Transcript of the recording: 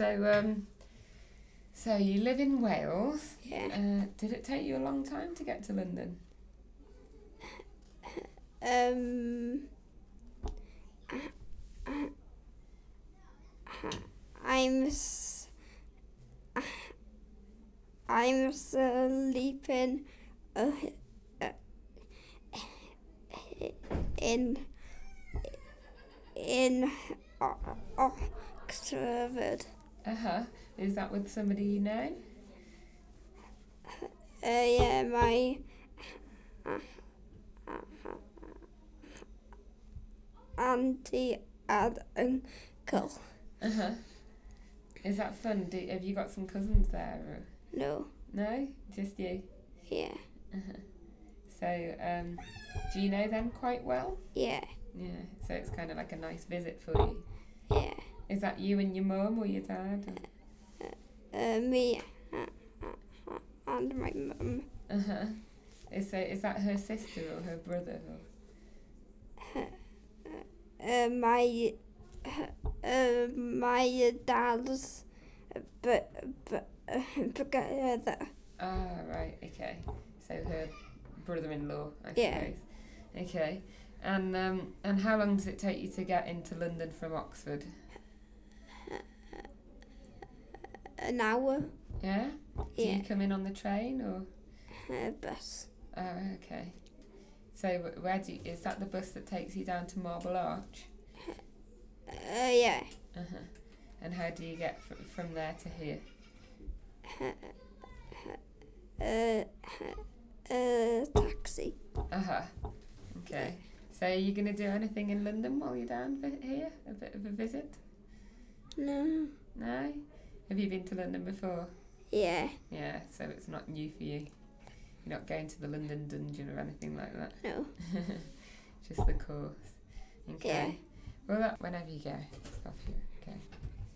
So you live in Wales. Yeah. Did it take you a long time to get to London? I'm sleeping in Oxford. Is that with somebody you know? Yeah, my auntie and uncle. Is that fun? Have you got some cousins there? Or? No. No? Just you? Yeah. So, do you know them quite well? Yeah. Yeah, so it's kind of like a nice visit for you. Yeah. Is that you and your mum or your dad? Me and my mum. Is that her sister or her brother? Or? My dad's brother. Ah, right, okay. So her brother-in-law, I suppose. Okay. And how long does it take you to get into London from Oxford? An hour. Yeah? Do you come in on the train or? Bus. Oh, okay. So is that the bus that takes you down to Marble Arch? Yeah. And how do you get from there to here? Taxi. Okay. So are you going to do anything in London while you're down here? A bit of a visit? No. No? Have you been to London before? Yeah. Yeah, so it's not new for you. You're not going to the London Dungeon or anything like that? No. Just the course. Okay. Yeah. Well, whenever you go, it's off you. Okay.